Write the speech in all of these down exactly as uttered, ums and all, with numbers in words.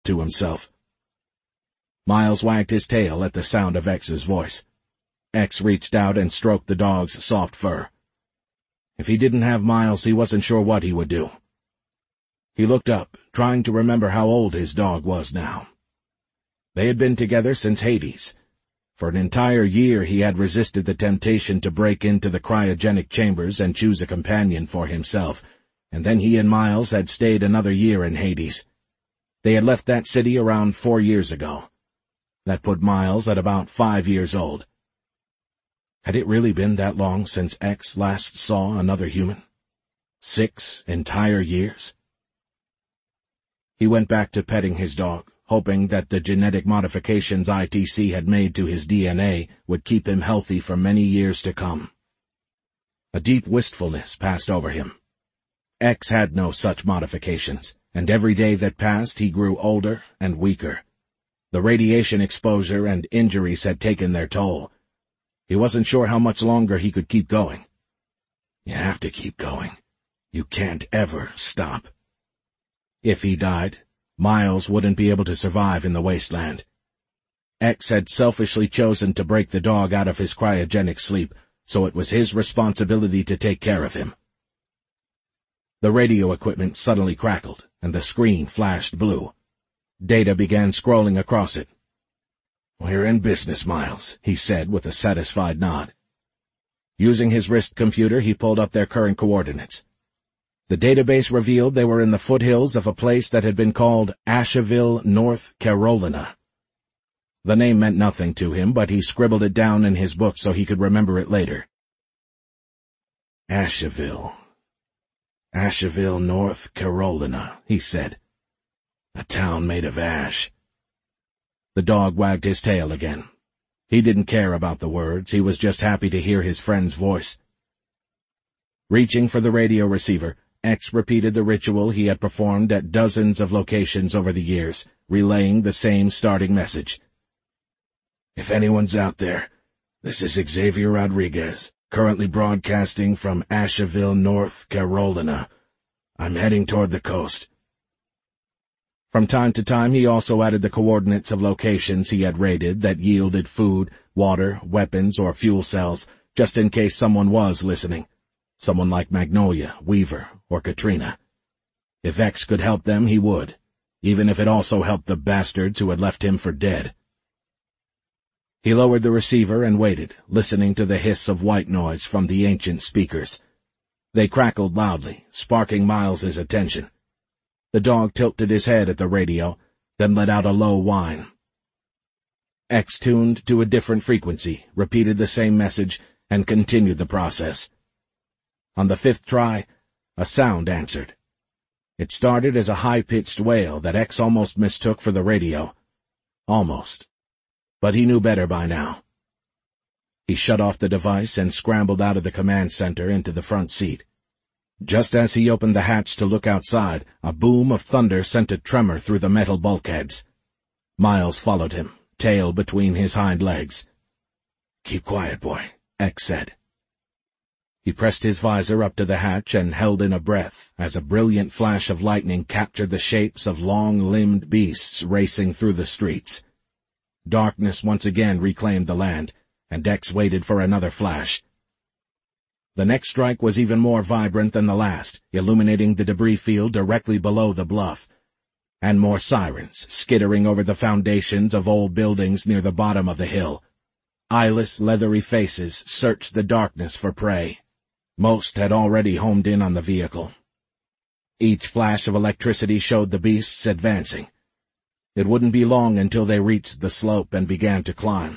to himself. Miles wagged his tail at the sound of X's voice. X reached out and stroked the dog's soft fur. If he didn't have Miles, he wasn't sure what he would do. He looked up, trying to remember how old his dog was now. They had been together since Hades. For an entire year he had resisted the temptation to break into the cryogenic chambers and choose a companion for himself, and then he and Miles had stayed another year in Hades. They had left that city around four years ago. That put Miles at about five years old. Had it really been that long since X last saw another human? Six entire years? He went back to petting his dog, hoping that the genetic modifications I T C had made to his D N A would keep him healthy for many years to come. A deep wistfulness passed over him. X had no such modifications, and every day that passed he grew older and weaker. The radiation exposure and injuries had taken their toll. He wasn't sure how much longer he could keep going. You have to keep going. You can't ever stop. If he died, Miles wouldn't be able to survive in the wasteland. X had selfishly chosen to break the dog out of his cryogenic sleep, so it was his responsibility to take care of him. The radio equipment suddenly crackled, and the screen flashed blue. Data began scrolling across it. "We're in business, Miles," he said with a satisfied nod. Using his wrist computer, he pulled up their current coordinates. The database revealed they were in the foothills of a place that had been called Asheville, North Carolina. The name meant nothing to him, but he scribbled it down in his book so he could remember it later. Asheville. Asheville, North Carolina, he said. A town made of ash. The dog wagged his tail again. He didn't care about the words, he was just happy to hear his friend's voice. Reaching for the radio receiver, X repeated the ritual he had performed at dozens of locations over the years, relaying the same starting message. If anyone's out there, this is Xavier Rodriguez, currently broadcasting from Asheville, North Carolina. I'm heading toward the coast. From time to time he also added the coordinates of locations he had raided that yielded food, water, weapons, or fuel cells, just in case someone was listening. Someone like Magnolia, Weaver, or Katrina. If X could help them, he would, even if it also helped the bastards who had left him for dead. He lowered the receiver and waited, listening to the hiss of white noise from the ancient speakers. They crackled loudly, sparking Miles's attention. The dog tilted his head at the radio, then let out a low whine. X tuned to a different frequency, repeated the same message, and continued the process. On the fifth try, a sound answered. It started as a high-pitched wail that X almost mistook for the radio. Almost. But he knew better by now. He shut off the device and scrambled out of the command center into the front seat. Just as he opened the hatch to look outside, a boom of thunder sent a tremor through the metal bulkheads. Miles followed him, tail between his hind legs. "Keep quiet, boy," X said. He pressed his visor up to the hatch and held in a breath as a brilliant flash of lightning captured the shapes of long-limbed beasts racing through the streets. Darkness once again reclaimed the land, and X waited for another flash. The next strike was even more vibrant than the last, illuminating the debris field directly below the bluff, and more sirens skittering over the foundations of old buildings near the bottom of the hill. Eyeless, leathery faces searched the darkness for prey. Most had already homed in on the vehicle. Each flash of electricity showed the beasts advancing. It wouldn't be long until they reached the slope and began to climb.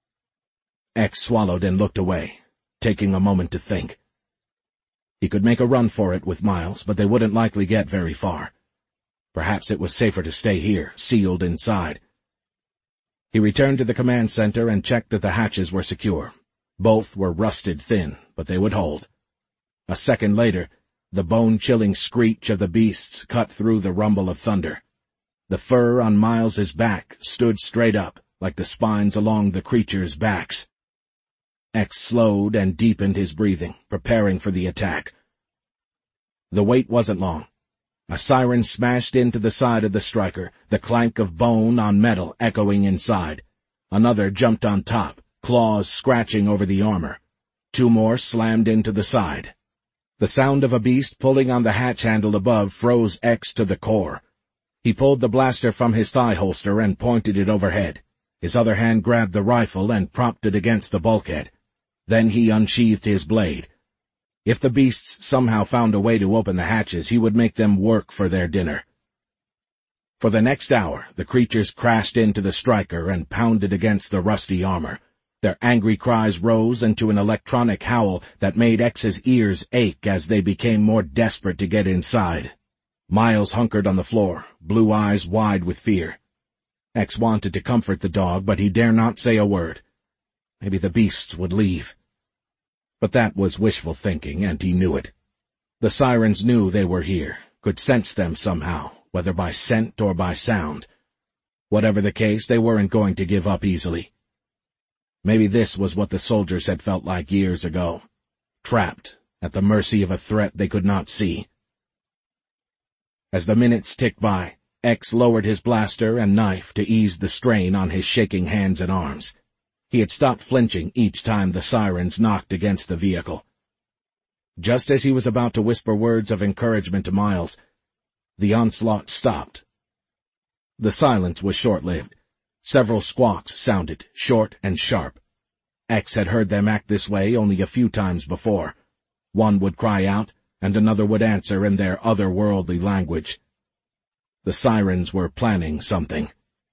X swallowed and looked away, taking a moment to think. He could make a run for it with Miles, but they wouldn't likely get very far. Perhaps it was safer to stay here, sealed inside. He returned to the command center and checked that the hatches were secure. Both were rusted thin, but they would hold. A second later, the bone-chilling screech of the beasts cut through the rumble of thunder. The fur on Miles's back stood straight up, like the spines along the creatures' backs. X slowed and deepened his breathing, preparing for the attack. The wait wasn't long. A siren smashed into the side of the striker, the clank of bone on metal echoing inside. Another jumped on top, claws scratching over the armor. Two more slammed into the side. The sound of a beast pulling on the hatch handle above froze X to the core. He pulled the blaster from his thigh holster and pointed it overhead. His other hand grabbed the rifle and propped it against the bulkhead. Then he unsheathed his blade. If the beasts somehow found a way to open the hatches, he would make them work for their dinner. For the next hour, the creatures crashed into the striker and pounded against the rusty armor. Their angry cries rose into an electronic howl that made X's ears ache as they became more desperate to get inside. Miles hunkered on the floor, blue eyes wide with fear. X wanted to comfort the dog, but he dare not say a word. Maybe the beasts would leave. But that was wishful thinking, and he knew it. The sirens knew they were here, could sense them somehow, whether by scent or by sound. Whatever the case, they weren't going to give up easily. Maybe this was what the soldiers had felt like years ago, trapped, at the mercy of a threat they could not see. As the minutes ticked by, X lowered his blaster and knife to ease the strain on his shaking hands and arms. He had stopped flinching each time the sirens knocked against the vehicle. Just as he was about to whisper words of encouragement to Miles, the onslaught stopped. The silence was short-lived. Several squawks sounded, short and sharp. X had heard them act this way only a few times before. One would cry out, and another would answer in their otherworldly language. The sirens were planning something.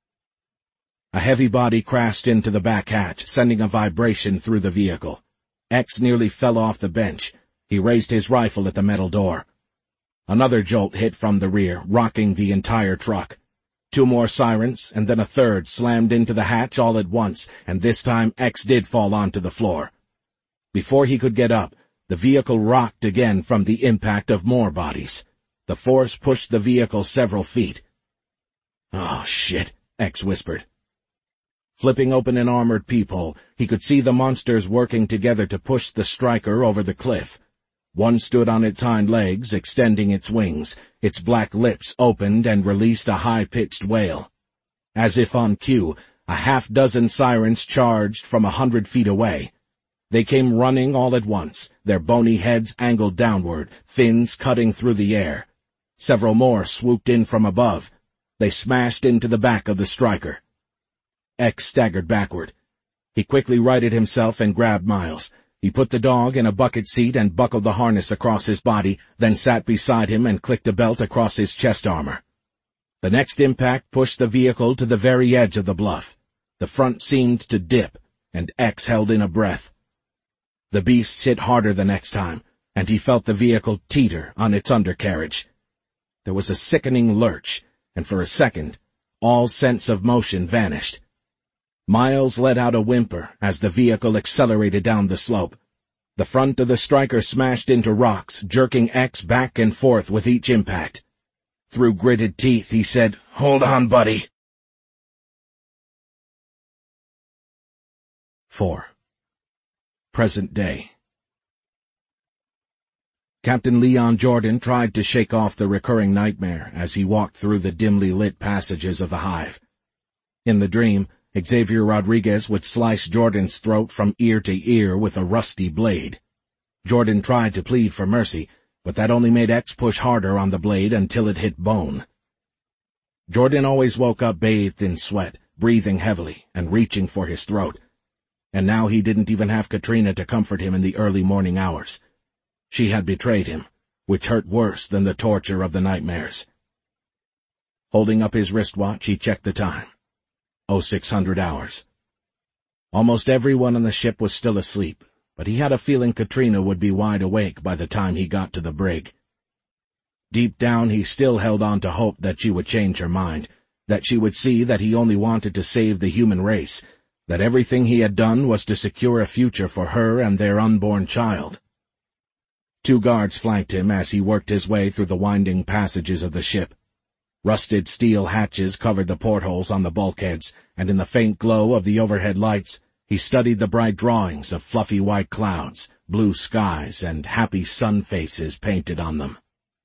A heavy body crashed into the back hatch, sending a vibration through the vehicle. X nearly fell off the bench. He raised his rifle at the metal door. Another jolt hit from the rear, rocking the entire truck. Two more sirens, and then a third slammed into the hatch all at once, and this time X did fall onto the floor. Before he could get up, the vehicle rocked again from the impact of more bodies. The force pushed the vehicle several feet. "Oh, shit," X whispered. Flipping open an armored peephole, he could see the monsters working together to push the striker over the cliff. One stood on its hind legs, extending its wings. Its black lips opened and released a high-pitched wail. As if on cue, a half-dozen sirens charged from a hundred feet away. They came running all at once, their bony heads angled downward, fins cutting through the air. Several more swooped in from above. They smashed into the back of the striker. X staggered backward. He quickly righted himself and grabbed Miles. He put the dog in a bucket seat and buckled the harness across his body, then sat beside him and clicked a belt across his chest armor. The next impact pushed the vehicle to the very edge of the bluff. The front seemed to dip, and X held in a breath. The beasts hit harder the next time, and he felt the vehicle teeter on its undercarriage. There was a sickening lurch, and for a second, all sense of motion vanished. Miles let out a whimper as the vehicle accelerated down the slope. The front of the striker smashed into rocks, jerking X back and forth with each impact. Through gritted teeth, he said, "Hold on, buddy." Four. Present day. Captain Leon Jordan tried to shake off the recurring nightmare as he walked through the dimly lit passages of the hive. In the dream, Xavier Rodriguez would slice Jordan's throat from ear to ear with a rusty blade. Jordan tried to plead for mercy, but that only made X push harder on the blade until it hit bone. Jordan always woke up bathed in sweat, breathing heavily, and reaching for his throat. And now he didn't even have Katrina to comfort him in the early morning hours. She had betrayed him, which hurt worse than the torture of the nightmares. Holding up his wristwatch, he checked the time. Oh, six hundred hours. Almost everyone on the ship was still asleep, but he had a feeling Katrina would be wide awake by the time he got to the brig. Deep down, he still held on to hope that she would change her mind, that she would see that he only wanted to save the human race, that everything he had done was to secure a future for her and their unborn child. Two guards flanked him as he worked his way through the winding passages of the ship. Rusted steel hatches covered the portholes on the bulkheads, and in the faint glow of the overhead lights, he studied the bright drawings of fluffy white clouds, blue skies, and happy sun faces painted on them.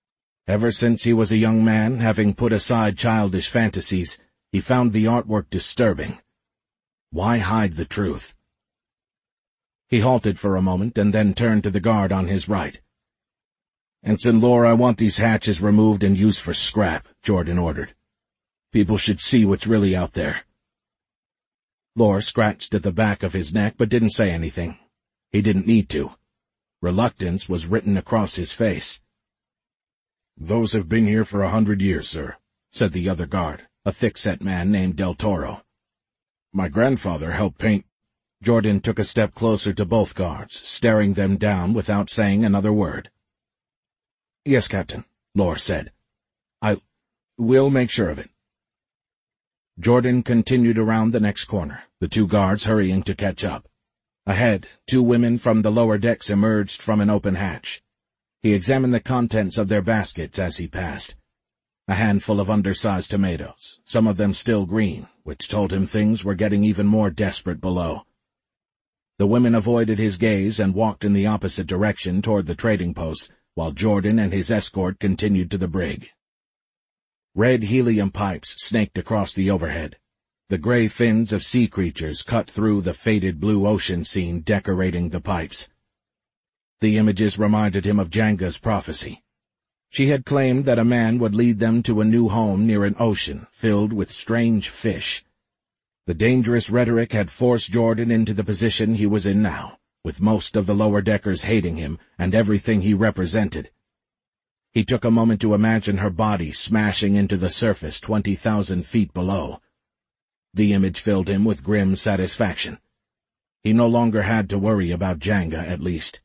Ever since he was a young man, having put aside childish fantasies, he found the artwork disturbing. Why hide the truth? He halted for a moment and then turned to the guard on his right. "Ensign Lore, I want these hatches removed and used for scrap," Jordan ordered. "People should see what's really out there." Lore scratched at the back of his neck but didn't say anything. He didn't need to. Reluctance was written across his face. "Those have been here for a hundred years, sir," said the other guard, a thick-set man named Del Toro. "My grandfather helped paint—" Jordan took a step closer to both guards, staring them down without saying another word. "Yes, Captain," Lore said. I... we'll make sure of it." Jordan continued around the next corner, the two guards hurrying to catch up. Ahead, two women from the lower decks emerged from an open hatch. He examined the contents of their baskets as he passed. A handful of undersized tomatoes, some of them still green, which told him things were getting even more desperate below. The women avoided his gaze and walked in the opposite direction toward the trading post, while Jordan and his escort continued to the brig. Red helium pipes snaked across the overhead. The gray fins of sea creatures cut through the faded blue ocean scene decorating the pipes. The images reminded him of Janga's prophecy. She had claimed that a man would lead them to a new home near an ocean filled with strange fish. The dangerous rhetoric had forced Jordan into the position he was in now, with most of the lower deckers hating him and everything he represented. He took a moment to imagine her body smashing into the surface twenty thousand feet below. The image filled him with grim satisfaction. He no longer had to worry about Janga, at least.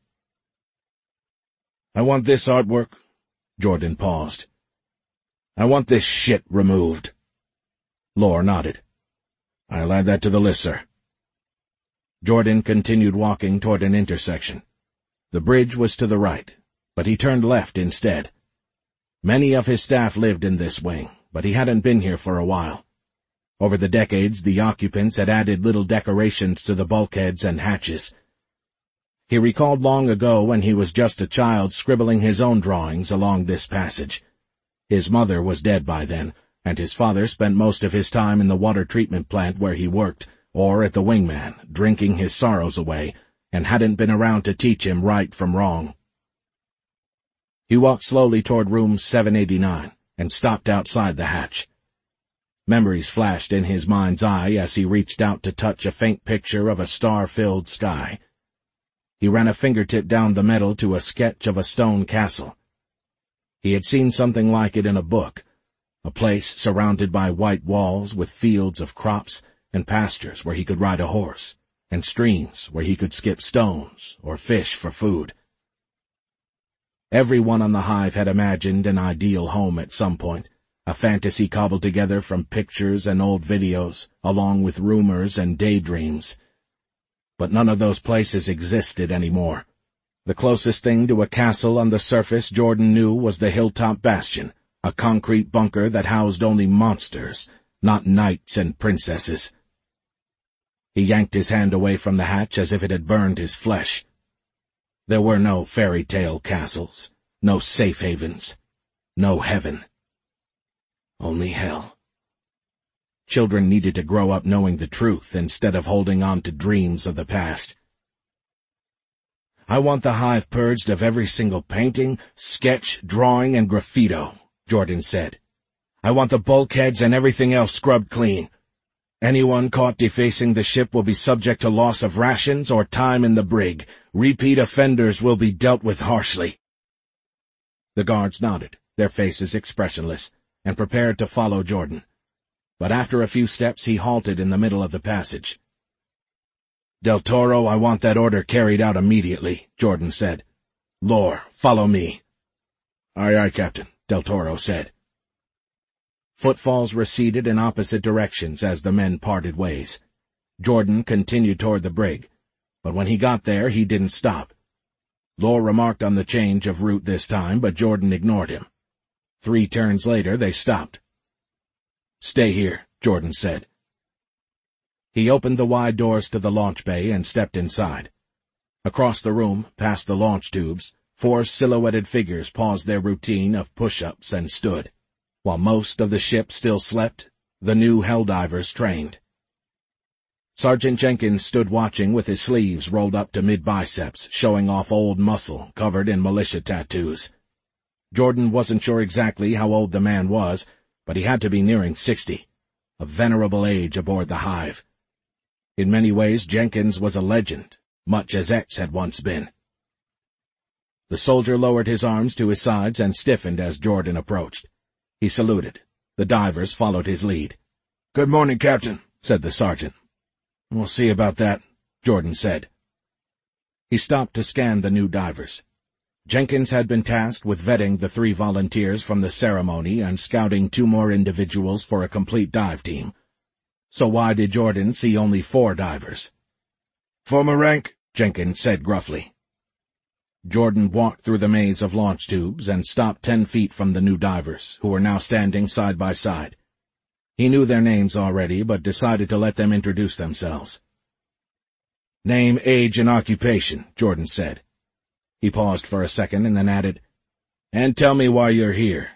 "I want this artwork." Jordan paused. "I want this shit removed." Lore nodded. "I'll add that to the list, sir." Jordan continued walking toward an intersection. The bridge was to the right, but he turned left instead. Many of his staff lived in this wing, but he hadn't been here for a while. Over the decades, the occupants had added little decorations to the bulkheads and hatches. He recalled long ago when he was just a child scribbling his own drawings along this passage. His mother was dead by then, and his father spent most of his time in the water treatment plant where he worked, or at the Wingman, drinking his sorrows away, and hadn't been around to teach him right from wrong. He walked slowly toward room seven eighty-nine and stopped outside the hatch. Memories flashed in his mind's eye as he reached out to touch a faint picture of a star-filled sky. He ran a fingertip down the metal to a sketch of a stone castle. He had seen something like it in a book, a place surrounded by white walls with fields of crops and pastures where he could ride a horse, and streams where he could skip stones or fish for food. Everyone on the hive had imagined an ideal home at some point, a fantasy cobbled together from pictures and old videos, along with rumors and daydreams. But none of those places existed anymore. The closest thing to a castle on the surface Jordan knew was the Hilltop Bastion, a concrete bunker that housed only monsters, not knights and princesses. He yanked his hand away from the hatch as if it had burned his flesh. There were no fairy tale castles, no safe havens, no heaven. Only hell. Children needed to grow up knowing the truth instead of holding on to dreams of the past. "I want the hive purged of every single painting, sketch, drawing, and graffito," Jordan said. "I want the bulkheads and everything else scrubbed clean. Anyone caught defacing the ship will be subject to loss of rations or time in the brig. Repeat offenders will be dealt with harshly." The guards nodded, their faces expressionless, and prepared to follow Jordan. But after a few steps he halted in the middle of the passage. "Del Toro, I want that order carried out immediately," Jordan said. "Lore, follow me." "Aye, aye, Captain," Del Toro said. Footfalls receded in opposite directions as the men parted ways. Jordan continued toward the brig, but when he got there he didn't stop. Lore remarked on the change of route this time, but Jordan ignored him. Three turns later they stopped. "Stay here," Jordan said. He opened the wide doors to the launch bay and stepped inside. Across the room, past the launch tubes, four silhouetted figures paused their routine of push-ups and stood. While most of the ship still slept, the new helldivers trained. Sergeant Jenkins stood watching with his sleeves rolled up to mid-biceps, showing off old muscle covered in militia tattoos. Jordan wasn't sure exactly how old the man was, but he had to be nearing sixty, a venerable age aboard the Hive. In many ways, Jenkins was a legend, much as X had once been. The soldier lowered his arms to his sides and stiffened as Jordan approached. He saluted. The divers followed his lead. "Good morning, Captain," said the sergeant. "We'll see about that," Jordan said. He stopped to scan the new divers. Jenkins had been tasked with vetting the three volunteers from the ceremony and scouting two more individuals for a complete dive team. So why did Jordan see only four divers? "Former rank," Jenkins said gruffly. Jordan walked through the maze of launch tubes and stopped ten feet from the new divers, who were now standing side by side. He knew their names already, but decided to let them introduce themselves. "Name, age, and occupation," Jordan said. He paused for a second and then added, "And tell me why you're here."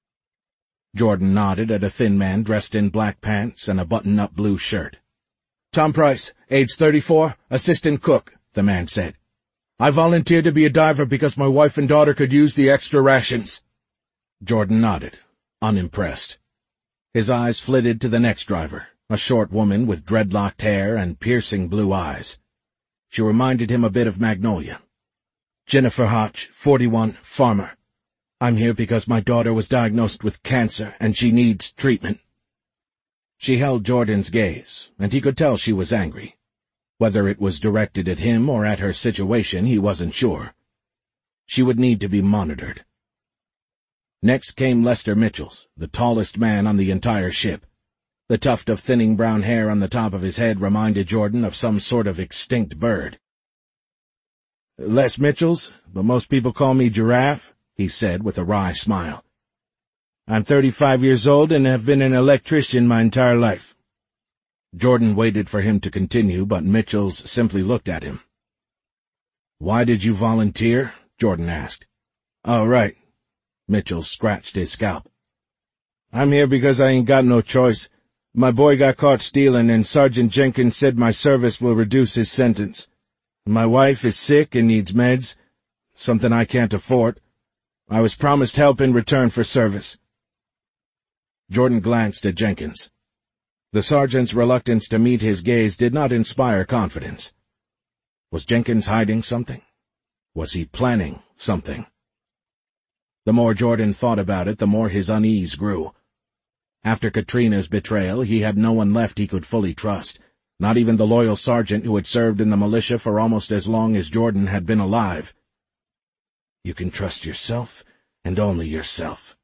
Jordan nodded at a thin man dressed in black pants and a button-up blue shirt. "Tom Price, age thirty-four, assistant cook," the man said. "I volunteered to be a diver because my wife and daughter could use the extra rations." Jordan nodded, unimpressed. His eyes flitted to the next driver, a short woman with dreadlocked hair and piercing blue eyes. She reminded him a bit of Magnolia. "Jennifer Hodge, forty-one, farmer. I'm here because my daughter was diagnosed with cancer and she needs treatment." She held Jordan's gaze, and he could tell she was angry. Whether it was directed at him or at her situation, he wasn't sure. She would need to be monitored. Next came Lester Mitchells, the tallest man on the entire ship. The tuft of thinning brown hair on the top of his head reminded Jordan of some sort of extinct bird. "Les Mitchells, but most people call me Giraffe," he said with a wry smile. "I'm thirty-five years old and have been an electrician my entire life." Jordan waited for him to continue, but Mitchells simply looked at him. "Why did you volunteer?" Jordan asked. "Oh, right." Mitchell scratched his scalp. "I'm here because I ain't got no choice. My boy got caught stealing, and Sergeant Jenkins said my service will reduce his sentence. My wife is sick and needs meds, something I can't afford. I was promised help in return for service." Jordan glanced at Jenkins. The sergeant's reluctance to meet his gaze did not inspire confidence. Was Jenkins hiding something? Was he planning something? The more Jordan thought about it, the more his unease grew. After Katrina's betrayal, he had no one left he could fully trust, not even the loyal sergeant who had served in the militia for almost as long as Jordan had been alive. You can trust yourself, and only yourself.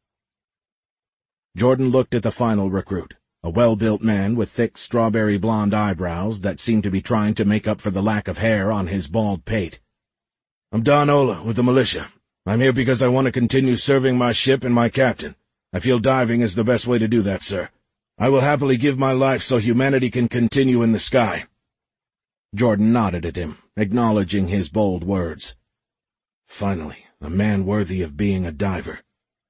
Jordan looked at the final recruit, a well-built man with thick strawberry blonde eyebrows that seemed to be trying to make up for the lack of hair on his bald pate. "I'm Don Ola with the militia. I'm here because I want to continue serving my ship and my captain. I feel diving is the best way to do that, sir. I will happily give my life so humanity can continue in the sky." Jordan nodded at him, acknowledging his bold words. Finally, a man worthy of being a diver.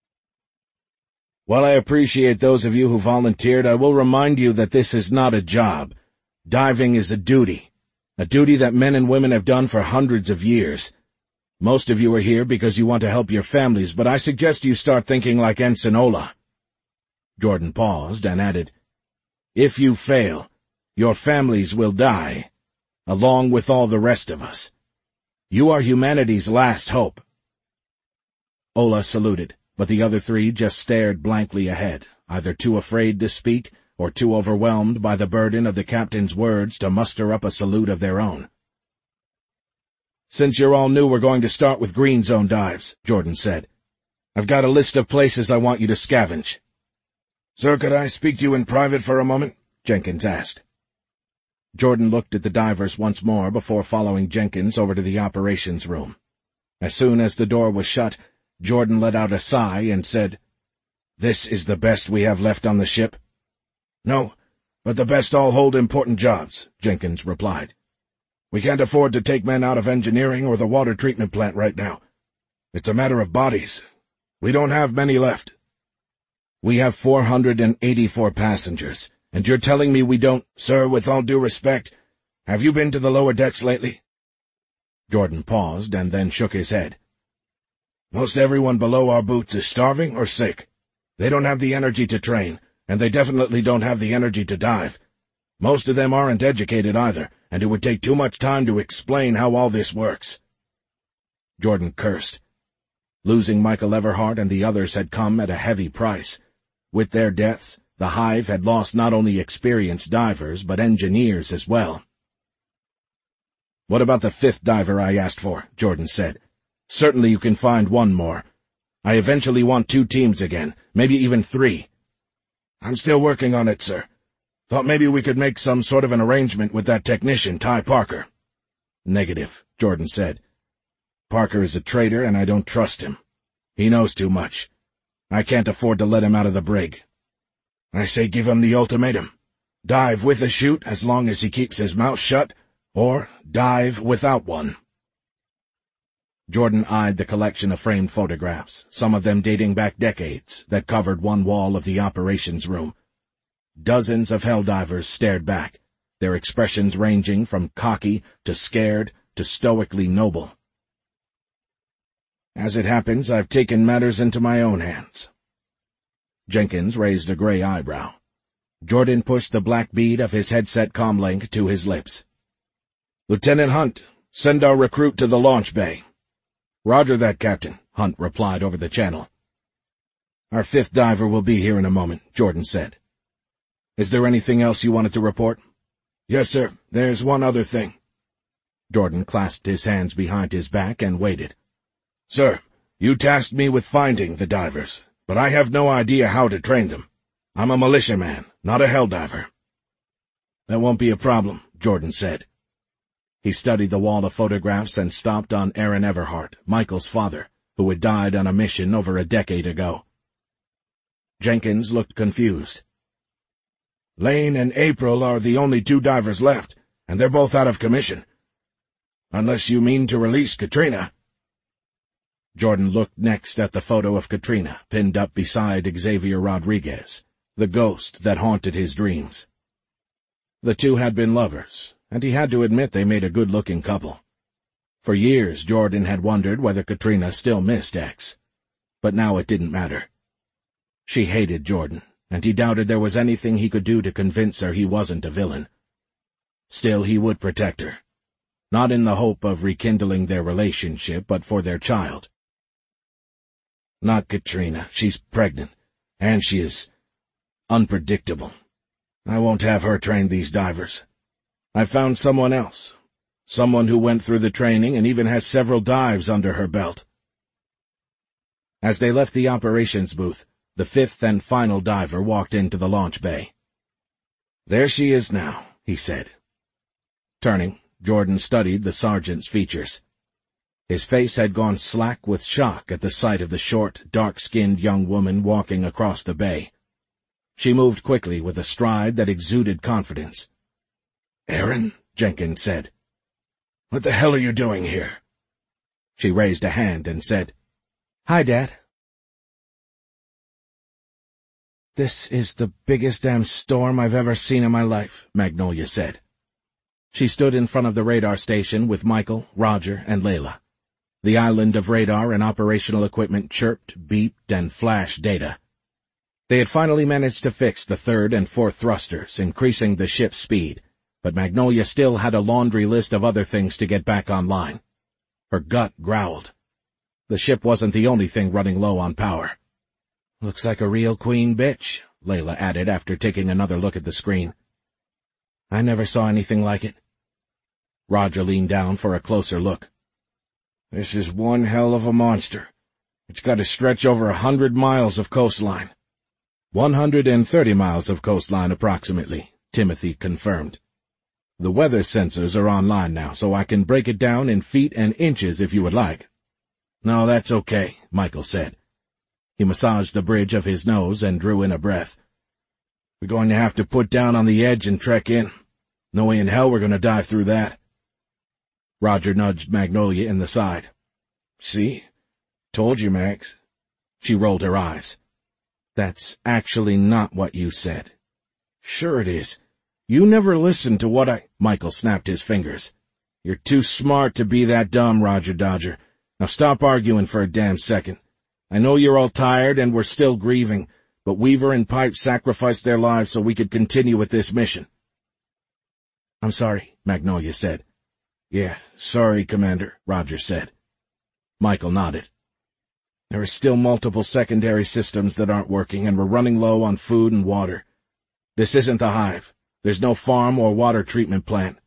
"While I appreciate those of you who volunteered, I will remind you that this is not a job. Diving is a duty, a duty that men and women have done for hundreds of years. Most of you are here because you want to help your families, but I suggest you start thinking like Ensign Ola." Jordan paused and added, "If you fail, your families will die, along with all the rest of us. You are humanity's last hope." Ola saluted, but the other three just stared blankly ahead, either too afraid to speak or too overwhelmed by the burden of the captain's words to muster up a salute of their own. "Since you're all new, we're going to start with green zone dives," Jordan said. "I've got a list of places I want you to scavenge." "Sir, could I speak to you in private for a moment?" Jenkins asked. Jordan looked at the divers once more before following Jenkins over to the operations room. As soon as the door was shut, Jordan let out a sigh and said, "This is the best we have left on the ship?" "No, but the best all hold important jobs," Jenkins replied. "We can't afford to take men out of engineering or the water treatment plant right now. It's a matter of bodies. We don't have many left. We have four hundred eighty-four passengers, and you're telling me we don't— Sir, with all due respect, have you been to the lower decks lately? Jordan paused and then shook his head. Most everyone below our boots is starving or sick. They don't have the energy to train, and they definitely don't have the energy to dive. Most of them aren't educated either, and it would take too much time to explain how all this works. Jordan cursed. Losing Michael Everhart and the others had come at a heavy price. With their deaths, the Hive had lost not only experienced divers, but engineers as well. What about the fifth diver I asked for? Jordan said. Certainly you can find one more. I eventually want two teams again, maybe even three. I'm still working on it, sir. Thought maybe we could make some sort of an arrangement with that technician, Ty Parker. Negative, Jordan said. Parker is a traitor and I don't trust him. He knows too much. I can't afford to let him out of the brig. I say give him the ultimatum. Dive with a chute as long as he keeps his mouth shut, or dive without one. Jordan eyed the collection of framed photographs, some of them dating back decades, that covered one wall of the operations room. Dozens of helldivers stared back, their expressions ranging from cocky to scared to stoically noble. As it happens, I've taken matters into my own hands. Jenkins raised a gray eyebrow. Jordan pushed the black bead of his headset comlink to his lips. Lieutenant Hunt, send our recruit to the launch bay. Roger that, Captain, Hunt replied over the channel. Our fifth diver will be here in a moment, Jordan said. Is there anything else you wanted to report? Yes, sir. There's one other thing. Jordan clasped his hands behind his back and waited. Sir, you tasked me with finding the divers, but I have no idea how to train them. I'm a militiaman, not a helldiver. That won't be a problem, Jordan said. He studied the wall of photographs and stopped on Aaron Everhart, Michael's father, who had died on a mission over a decade ago. Jenkins looked confused. Lane and April are the only two divers left, and they're both out of commission. Unless you mean to release Katrina. Jordan looked next at the photo of Katrina, pinned up beside Xavier Rodriguez, the ghost that haunted his dreams. The two had been lovers, and he had to admit they made a good-looking couple. For years Jordan had wondered whether Katrina still missed X. But now it didn't matter. She hated Jordan, and he doubted there was anything he could do to convince her he wasn't a villain. Still, he would protect her. Not in the hope of rekindling their relationship, but for their child. Not Katrina. She's pregnant, and she is unpredictable. I won't have her train these divers. I found someone else, someone who went through the training and even has several dives under her belt. As they left the operations booth, the fifth and final diver walked into the launch bay. There she is now, he said. Turning, Jordan studied the sergeant's features. His face had gone slack with shock at the sight of the short, dark-skinned young woman walking across the bay. She moved quickly with a stride that exuded confidence. Aaron, Jenkins said. What the hell are you doing here? She raised a hand and said, Hi, Dad. This is the biggest damn storm I've ever seen in my life, Magnolia said. She stood in front of the radar station with Michael, Roger, and Layla. The island of radar and operational equipment chirped, beeped, and flashed data. They had finally managed to fix the third and fourth thrusters, increasing the ship's speed, but Magnolia still had a laundry list of other things to get back online. Her gut growled. The ship wasn't the only thing running low on power. Looks like a real queen bitch, Layla added after taking another look at the screen. I never saw anything like it. Roger leaned down for a closer look. This is one hell of a monster. It's got to stretch over a hundred miles of coastline. One hundred and thirty miles of coastline approximately, Timothy confirmed. The weather sensors are online now, so I can break it down in feet and inches if you would like. No, that's okay, Michael said. He massaged the bridge of his nose and drew in a breath. We're going to have to put down on the edge and trek in. No way in hell we're going to dive through that. Roger nudged Magnolia in the side. See? Told you, Max. She rolled her eyes. That's actually not what you said. Sure it is. You never listened to what I— Michael snapped his fingers. You're too smart to be that dumb, Roger Dodger. Now stop arguing for a damn second. I know you're all tired and we're still grieving, but Weaver and Pipe sacrificed their lives so we could continue with this mission. I'm sorry, Magnolia said. Yeah, sorry, Commander, Roger said. Michael nodded. There are still multiple secondary systems that aren't working, and we're running low on food and water. This isn't the Hive. There's no farm or water treatment plant.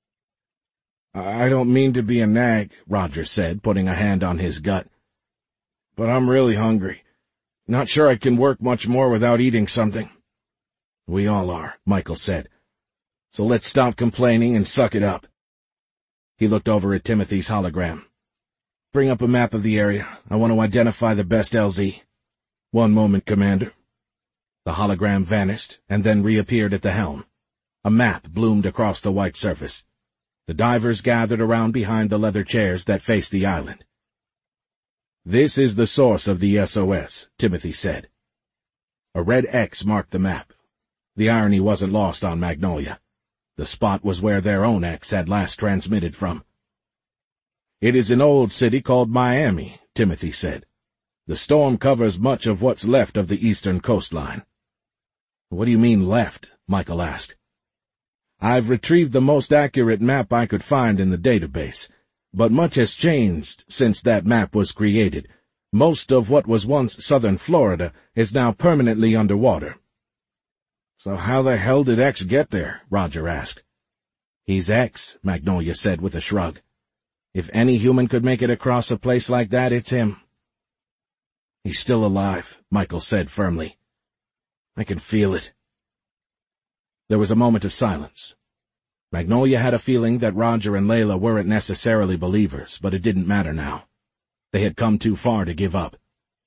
I don't mean to be a nag, Roger said, putting a hand on his gut. But I'm really hungry. Not sure I can work much more without eating something. We all are, Michael said. So let's stop complaining and suck it up. He looked over at Timothy's hologram. Bring up a map of the area. I want to identify the best L Z. One moment, Commander. The hologram vanished and then reappeared at the helm. A map bloomed across the white surface. The divers gathered around behind the leather chairs that faced the island. This is the source of the S O S, Timothy said. A red X marked the map. The irony wasn't lost on Magnolia. The spot was where their own X had last transmitted from. It is an old city called Miami, Timothy said. The storm covers much of what's left of the eastern coastline. What do you mean left? Michael asked. I've retrieved the most accurate map I could find in the database, but much has changed since that map was created. Most of what was once southern Florida is now permanently underwater. So how the hell did X get there? Roger asked. He's X, Magnolia said with a shrug. If any human could make it across a place like that, it's him. He's still alive, Michael said firmly. I can feel it. There was a moment of silence. Magnolia had a feeling that Roger and Layla weren't necessarily believers, but it didn't matter now. They had come too far to give up.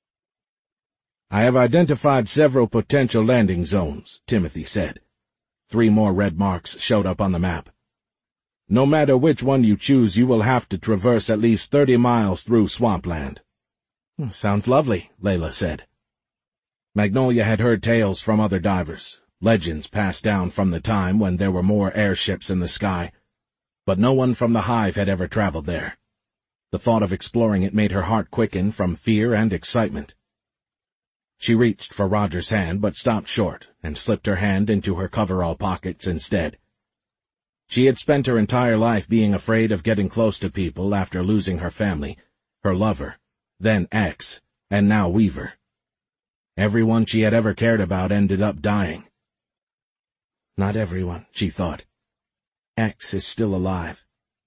I have identified several potential landing zones, Timothy said. Three more red marks showed up on the map. No matter which one you choose, you will have to traverse at least thirty miles through swampland. Sounds lovely, Layla said. Magnolia had heard tales from other divers, legends passed down from the time when there were more airships in the sky, but no one from the Hive had ever traveled there. The thought of exploring it made her heart quicken from fear and excitement. She reached for Roger's hand but stopped short and slipped her hand into her coverall pockets instead. She had spent her entire life being afraid of getting close to people after losing her family, her lover, then X, and now Weaver. Everyone she had ever cared about ended up dying. Not everyone, she thought. X is still alive.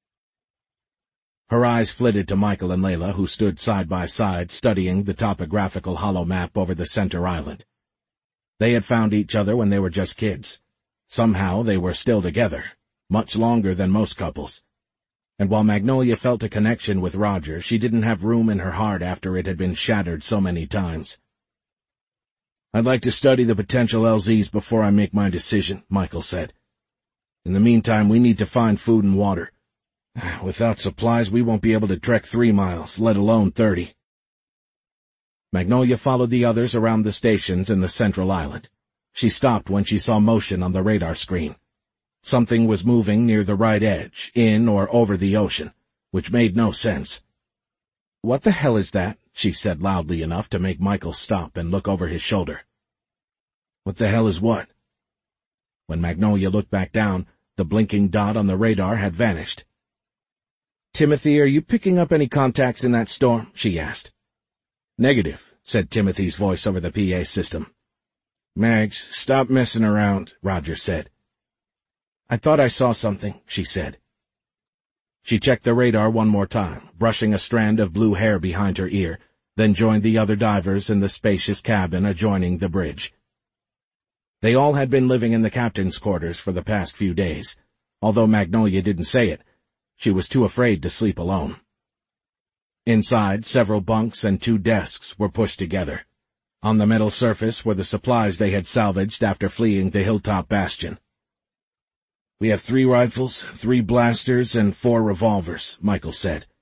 Her eyes flitted to Michael and Layla, who stood side by side studying the topographical hollow map over the center island. They had found each other when they were just kids. Somehow they were still together, much longer than most couples. And while Magnolia felt a connection with Roger, she didn't have room in her heart after it had been shattered so many times. I'd like to study the potential L Zs before I make my decision, Michael said. In the meantime, we need to find food and water. Without supplies, we won't be able to trek three miles, let alone thirty. Magnolia followed the others around the stations in the central island. She stopped when she saw motion on the radar screen. Something was moving near the right edge, in or over the ocean, which made no sense. What the hell is that? She said loudly enough to make Michael stop and look over his shoulder. What the hell is what? When Magnolia looked back down, the blinking dot on the radar had vanished. Timothy, are you picking up any contacts in that storm? She asked. Negative, said Timothy's voice over the P A system. Mags, stop messing around, Roger said. I thought I saw something, she said. She checked the radar one more time, brushing a strand of blue hair behind her ear, then joined the other divers in the spacious cabin adjoining the bridge. They all had been living in the captain's quarters for the past few days. Although Magnolia didn't say it, she was too afraid to sleep alone. Inside, several bunks and two desks were pushed together. On the metal surface were the supplies they had salvaged after fleeing the hilltop bastion. We have three rifles, three blasters, and four revolvers, Michael said.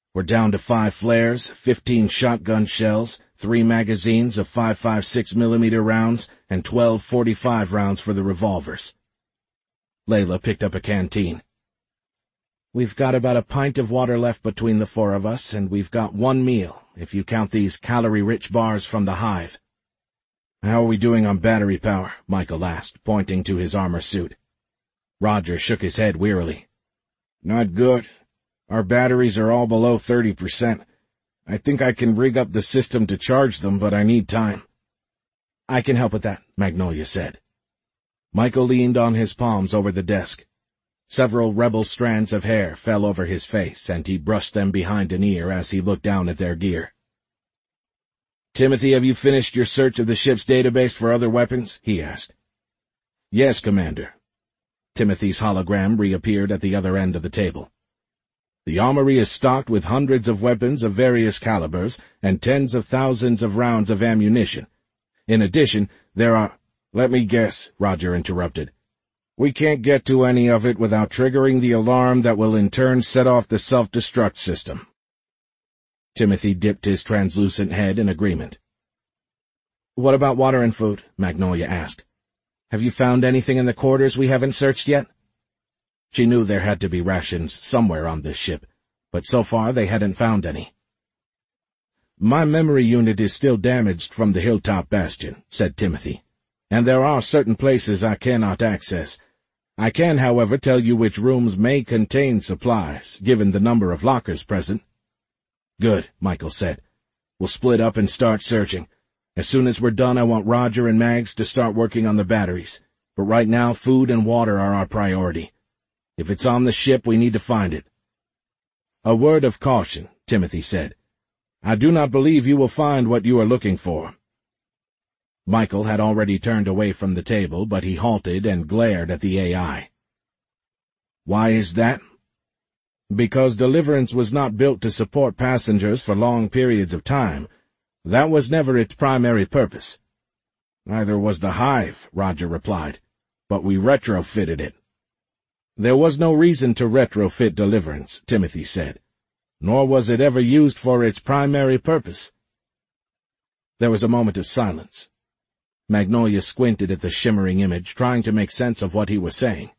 We're down to five flares, fifteen shotgun shells, three magazines of five five six millimeter rounds, and twelve forty-five rounds for the revolvers. Layla picked up a canteen. We've got about a pint of water left between the four of us, and we've got one meal, if you count these calorie-rich bars from the hive. How are we doing on battery power? Michael asked, pointing to his armor suit. Roger shook his head wearily. Not good. Our batteries are all below thirty percent. I think I can rig up the system to charge them, but I need time. I can help with that, Magnolia said. Michael leaned on his palms over the desk. Several rebel strands of hair fell over his face, and he brushed them behind an ear as he looked down at their gear. Timothy, have you finished your search of the ship's database for other weapons? He asked. Yes, Commander. Timothy's hologram reappeared at the other end of the table. The armory is stocked with hundreds of weapons of various calibers and tens of thousands of rounds of ammunition. In addition, there are— Let me guess, Roger interrupted. We can't get to any of it without triggering the alarm that will in turn set off the self-destruct system. Timothy dipped his translucent head in agreement. What about water and food? Magnolia asked. Have you found anything in the quarters we haven't searched yet? She knew there had to be rations somewhere on this ship, but so far they hadn't found any. My memory unit is still damaged from the Hilltop Bastion, said Timothy, and there are certain places I cannot access. I can, however, tell you which rooms may contain supplies, given the number of lockers present. Good, Michael said. We'll split up and start searching. As soon as we're done, I want Roger and Mags to start working on the batteries. But right now, food and water are our priority. If it's on the ship, we need to find it. A word of caution, Timothy said. I do not believe you will find what you are looking for. Michael had already turned away from the table, but he halted and glared at the A I. Why is that? Because Deliverance was not built to support passengers for long periods of time. That was never its primary purpose. Neither was the Hive, Roger replied, but we retrofitted it. There was no reason to retrofit Deliverance, Timothy said, nor was it ever used for its primary purpose. There was a moment of silence. Magnolia squinted at the shimmering image, trying to make sense of what he was saying.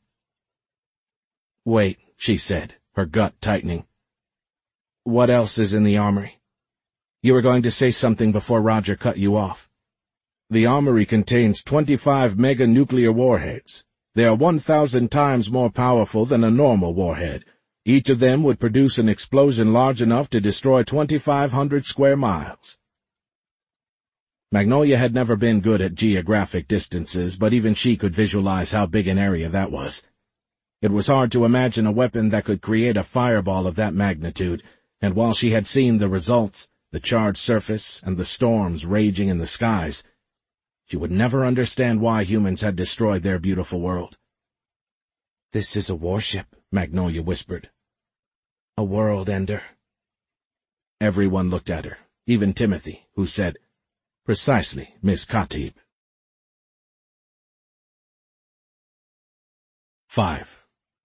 Wait, she said, her gut tightening. What else is in the armory? You were going to say something before Roger cut you off. The armory contains twenty-five mega-nuclear warheads. They are one thousand times more powerful than a normal warhead. Each of them would produce an explosion large enough to destroy twenty-five hundred square miles. Magnolia had never been good at geographic distances, but even she could visualize how big an area that was. It was hard to imagine a weapon that could create a fireball of that magnitude, and while she had seen the results, the charred surface and the storms raging in the skies, she would never understand why humans had destroyed their beautiful world. This is a warship, Magnolia whispered. A world ender. Everyone looked at her, even Timothy, who said, Precisely, Miss Khatib. Five.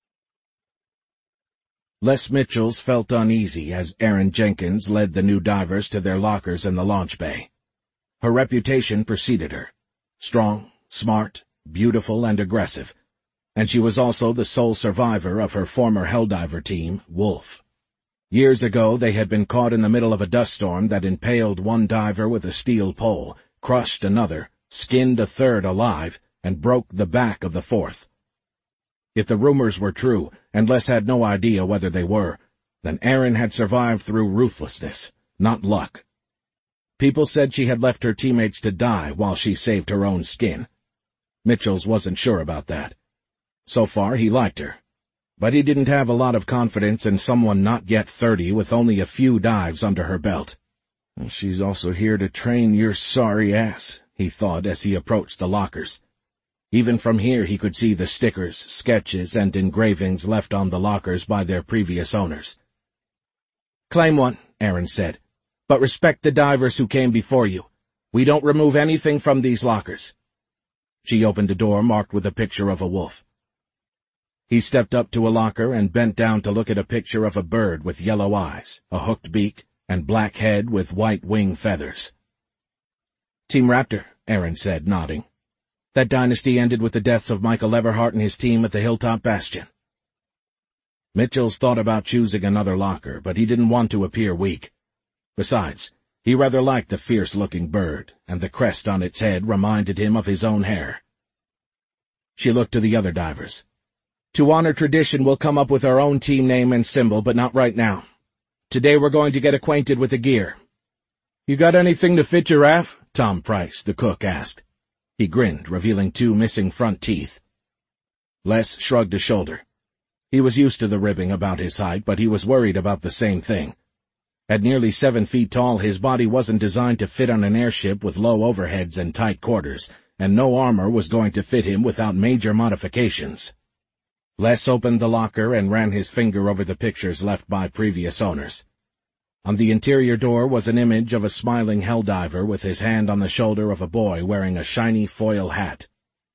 Les Mitchells felt uneasy as Erin Jenkins led the new divers to their lockers in the launch bay. Her reputation preceded her. Strong, smart, beautiful, and aggressive. And she was also the sole survivor of her former Helldiver team, Wolf. Years ago, they had been caught in the middle of a dust storm that impaled one diver with a steel pole, crushed another, skinned a third alive, and broke the back of the fourth. If the rumors were true, and Les had no idea whether they were, then Erin had survived through ruthlessness, not luck. People said she had left her teammates to die while she saved her own skin. Mitchells wasn't sure about that. So far, he liked her. But he didn't have a lot of confidence in someone not yet thirty with only a few dives under her belt. She's also here to train your sorry ass, he thought as he approached the lockers. Even from here he could see the stickers, sketches, and engravings left on the lockers by their previous owners. Claim one, Erin said, but respect the divers who came before you. We don't remove anything from these lockers. She opened a door marked with a picture of a wolf. He stepped up to a locker and bent down to look at a picture of a bird with yellow eyes, a hooked beak, and black head with white wing feathers. Team Raptor, Aaron said, nodding. That dynasty ended with the deaths of Michael Everhart and his team at the Hilltop Bastion. Mitchell's thought about choosing another locker, but he didn't want to appear weak. Besides, he rather liked the fierce-looking bird, and the crest on its head reminded him of his own hair. She looked to the other divers. To honor tradition, we'll come up with our own team name and symbol, but not right now. Today we're going to get acquainted with the gear. You got anything to fit your raft? Tom Price, the cook, asked. He grinned, revealing two missing front teeth. Les shrugged a shoulder. He was used to the ribbing about his height, but he was worried about the same thing. At nearly seven feet tall, his body wasn't designed to fit on an airship with low overheads and tight quarters, and no armor was going to fit him without major modifications. Les opened the locker and ran his finger over the pictures left by previous owners. On the interior door was an image of a smiling helldiver with his hand on the shoulder of a boy wearing a shiny foil hat.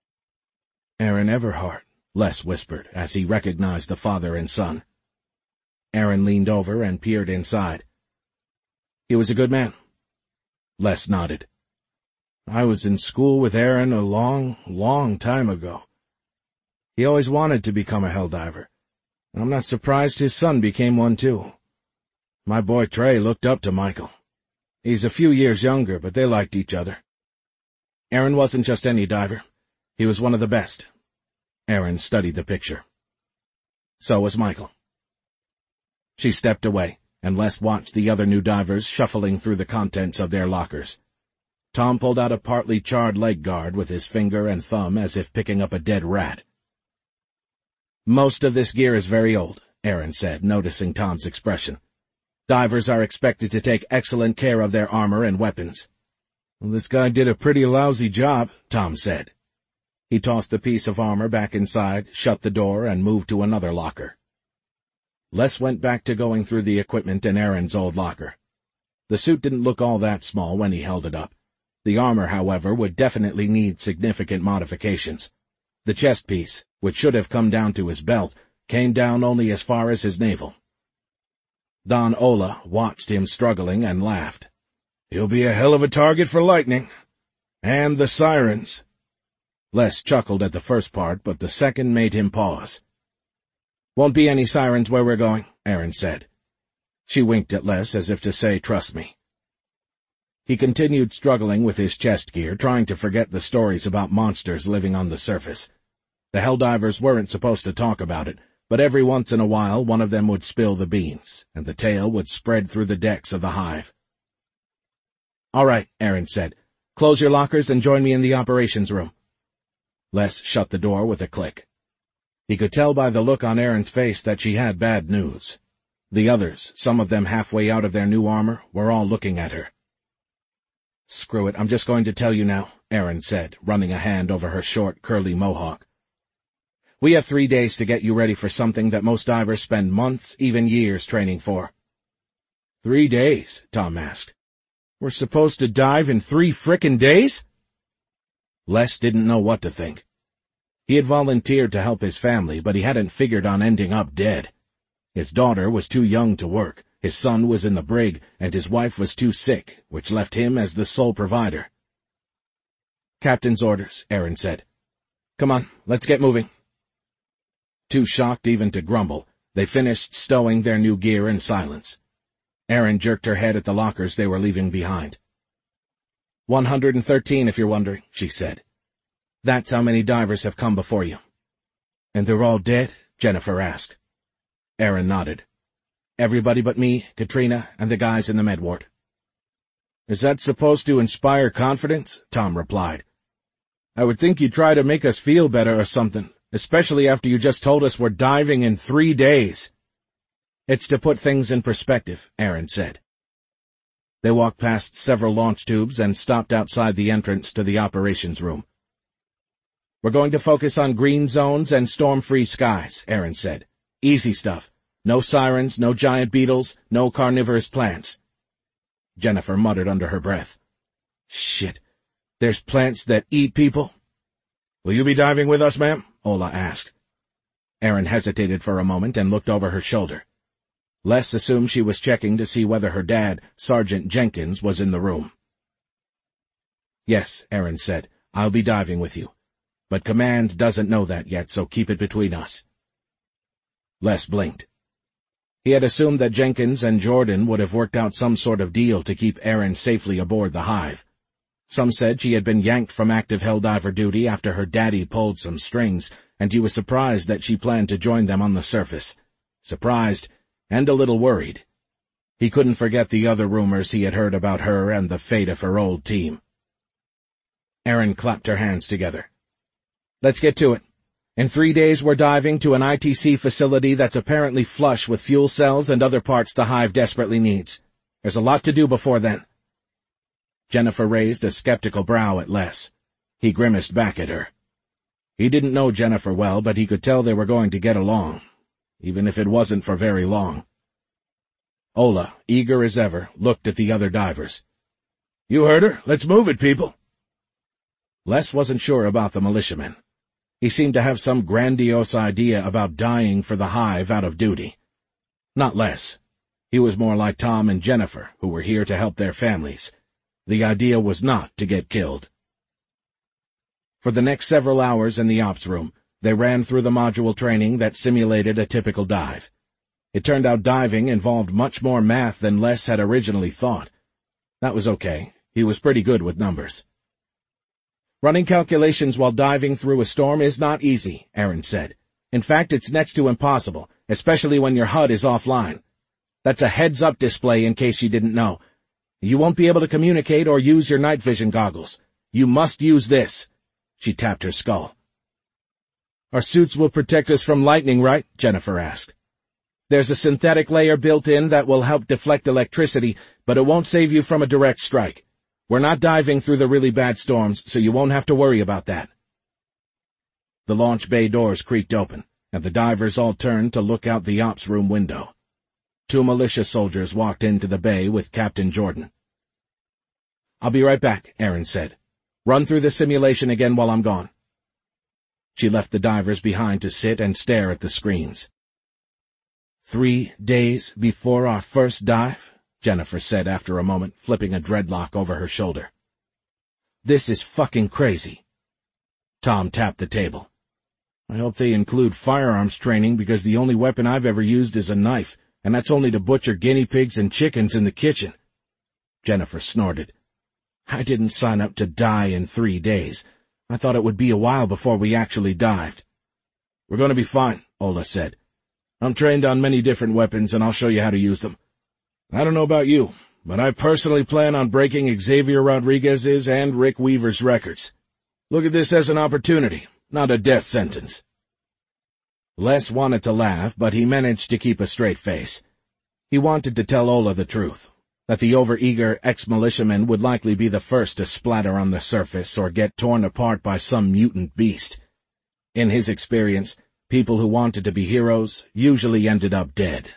Aaron Everhart, Les whispered as he recognized the father and son. Aaron leaned over and peered inside. He was a good man. Les nodded. I was in school with Aaron a long, long time ago. He always wanted to become a helldiver. I'm not surprised his son became one too. My boy Trey looked up to Michael. He's a few years younger, but they liked each other. Aaron wasn't just any diver. He was one of the best. Aaron studied the picture. So was Michael. She stepped away, and Les watched the other new divers shuffling through the contents of their lockers. Tom pulled out a partly charred leg guard with his finger and thumb as if picking up a dead rat. Most of this gear is very old, Aaron said, noticing Tom's expression. Divers are expected to take excellent care of their armor and weapons. Well, this guy did a pretty lousy job, Tom said. He tossed the piece of armor back inside, shut the door, and moved to another locker. Les went back to going through the equipment in Aaron's old locker. The suit didn't look all that small when he held it up. The armor, however, would definitely need significant modifications. The chest piece, which should have come down to his belt, came down only as far as his navel. Don Ola watched him struggling and laughed. He'll be a hell of a target for lightning. And the sirens. Les chuckled at the first part, but the second made him pause. Won't be any sirens where we're going, Aaron said. She winked at Les as if to say, trust me. He continued struggling with his chest gear, trying to forget the stories about monsters living on the surface. The Helldivers weren't supposed to talk about it, but every once in a while one of them would spill the beans, and the tale would spread through the decks of the hive. All right, Aaron said. Close your lockers and join me in the operations room. Les shut the door with a click. He could tell by the look on Aaron's face that she had bad news. The others, some of them halfway out of their new armor, were all looking at her. Screw it, I'm just going to tell you now, Aaron said, running a hand over her short, curly mohawk. We have three days to get you ready for something that most divers spend months, even years, training for. Three days? Tom asked. We're supposed to dive in three frickin' days? Les didn't know what to think. He had volunteered to help his family, but he hadn't figured on ending up dead. His daughter was too young to work, his son was in the brig, and his wife was too sick, which left him as the sole provider. Captain's orders, Aaron said. Come on, let's get moving. Too shocked even to grumble, they finished stowing their new gear in silence. Aaron jerked her head at the lockers they were leaving behind. One hundred and thirteen, if you're wondering, she said. That's how many divers have come before you. And they're all dead? Jennifer asked. Aaron nodded. Everybody but me, Katrina, and the guys in the med ward. Is that supposed to inspire confidence? Tom replied. I would think you'd try to make us feel better or something, especially after you just told us we're diving in three days. It's to put things in perspective, Aaron said. They walked past several launch tubes and stopped outside the entrance to the operations room. We're going to focus on green zones and storm-free skies, Aaron said. Easy stuff. No sirens, no giant beetles, no carnivorous plants. Jennifer muttered under her breath. Shit. There's plants that eat people? Will you be diving with us, ma'am? Ola asked. Erin hesitated for a moment and looked over her shoulder. Les assumed she was checking to see whether her dad, Sergeant Jenkins, was in the room. "Yes," Erin said. "I'll be diving with you. But Command doesn't know that yet, so keep it between us." Les blinked. He had assumed that Jenkins and Jordan would have worked out some sort of deal to keep Erin safely aboard the Hive. Some said she had been yanked from active Helldiver duty after her daddy pulled some strings, and he was surprised that she planned to join them on the surface. Surprised, and a little worried. He couldn't forget the other rumors he had heard about her and the fate of her old team. Erin clapped her hands together. "Let's get to it. In three days we're diving to an I T C facility that's apparently flush with fuel cells and other parts the Hive desperately needs. There's a lot to do before then." Jennifer raised a skeptical brow at Les. He grimaced back at her. He didn't know Jennifer well, but he could tell they were going to get along, even if it wasn't for very long. Ola, eager as ever, looked at the other divers. "You heard her. Let's move it, people." Les wasn't sure about the militiamen. He seemed to have some grandiose idea about dying for the Hive out of duty. Not Les. He was more like Tom and Jennifer, who were here to help their families. The idea was not to get killed. For the next several hours in the ops room, they ran through the module training that simulated a typical dive. It turned out diving involved much more math than Les had originally thought. That was okay. He was pretty good with numbers. "Running calculations while diving through a storm is not easy," Erin said. "In fact, it's next to impossible, especially when your H U D is offline. That's a heads-up display in case you didn't know. You won't be able to communicate or use your night vision goggles. You must use this." She tapped her skull. "Our suits will protect us from lightning, right?" Jennifer asked. "There's a synthetic layer built in that will help deflect electricity, but it won't save you from a direct strike. We're not diving through the really bad storms, so you won't have to worry about that." The launch bay doors creaked open, and the divers all turned to look out the ops room window. Two militia soldiers walked into the bay with Captain Jordan. "I'll be right back," Erin said. "Run through the simulation again while I'm gone." She left the divers behind to sit and stare at the screens. "Three days before our first dive?" Jennifer said after a moment, flipping a dreadlock over her shoulder. "This is fucking crazy." Tom tapped the table. "I hope they include firearms training, because the only weapon I've ever used is a knife, and that's only to butcher guinea pigs and chickens in the kitchen." Jennifer snorted. "I didn't sign up to die in three days. I thought it would be a while before we actually dived." "We're going to be fine," Ola said. "I'm trained on many different weapons, and I'll show you how to use them. I don't know about you, but I personally plan on breaking Xavier Rodriguez's and Rick Weaver's records. Look at this as an opportunity, not a death sentence." Les wanted to laugh, but he managed to keep a straight face. He wanted to tell Ola the truth, that the overeager ex-militiaman would likely be the first to splatter on the surface or get torn apart by some mutant beast. In his experience, people who wanted to be heroes usually ended up dead.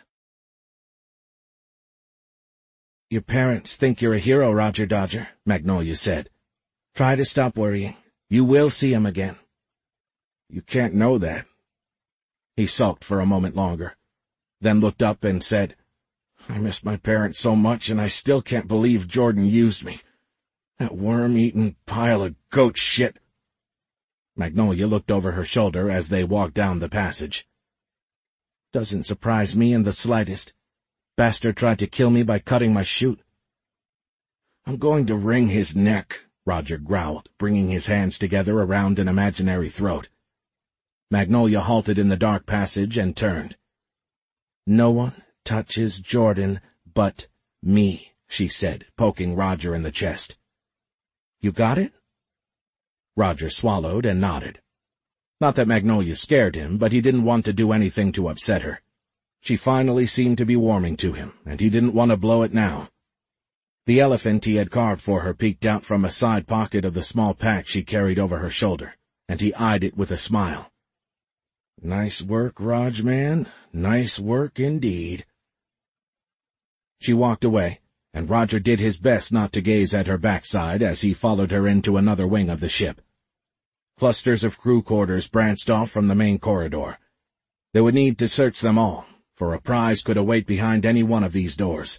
"Your parents think you're a hero, Roger Dodger," Magnolia said. "Try to stop worrying. You will see him again." "You can't know that." He sulked for a moment longer, then looked up and said, "I miss my parents so much, and I still can't believe Jordan used me. That worm-eaten pile of goat shit." Magnolia looked over her shoulder as they walked down the passage. "Doesn't surprise me in the slightest. Bastard tried to kill me by cutting my chute." "I'm going to wring his neck," Roger growled, bringing his hands together around an imaginary throat. Magnolia halted in the dark passage and turned. "No one touches Jordan but me," she said, poking Roger in the chest. "You got it?" Roger swallowed and nodded. Not that Magnolia scared him, but he didn't want to do anything to upset her. She finally seemed to be warming to him, and he didn't want to blow it now. The elephant he had carved for her peeked out from a side pocket of the small pack she carried over her shoulder, and he eyed it with a smile. "Nice work, Raj, man. Nice work indeed." She walked away, and Roger did his best not to gaze at her backside as he followed her into another wing of the ship. Clusters of crew quarters branched off from the main corridor. They would need to search them all, for a prize could await behind any one of these doors.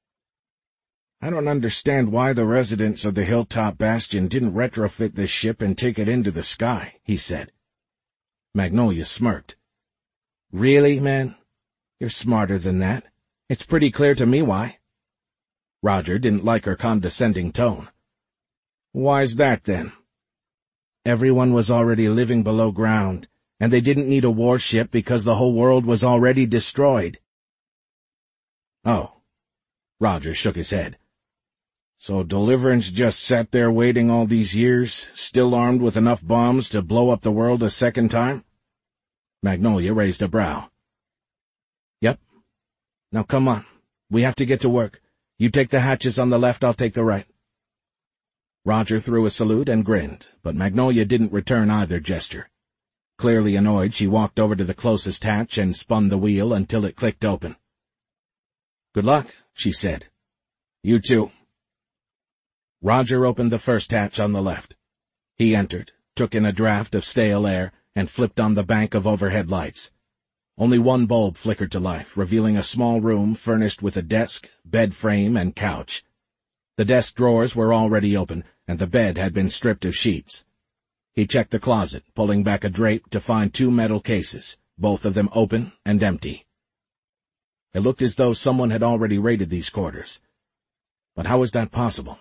"I don't understand why the residents of the Hilltop Bastion didn't retrofit this ship and take it into the sky," he said. Magnolia smirked. "Really, man? You're smarter than that. It's pretty clear to me why." Roger didn't like her condescending tone. "Why's that, then?" "Everyone was already living below ground, and they didn't need a warship because the whole world was already destroyed." "Oh." Roger shook his head. "So Deliverance just sat there waiting all these years, still armed with enough bombs to blow up the world a second time?" Magnolia raised a brow. "Yep. Now come on. We have to get to work. You take the hatches on the left, I'll take the right." Roger threw a salute and grinned, but Magnolia didn't return either gesture. Clearly annoyed, she walked over to the closest hatch and spun the wheel until it clicked open. "Good luck," she said. "You too." Roger opened the first hatch on the left. He entered, took in a draft of stale air, and flipped on the bank of overhead lights. Only one bulb flickered to life, revealing a small room furnished with a desk, bed frame, and couch. The desk drawers were already open, and the bed had been stripped of sheets. He checked the closet, pulling back a drape to find two metal cases, both of them open and empty. It looked as though someone had already raided these quarters. But how was that possible?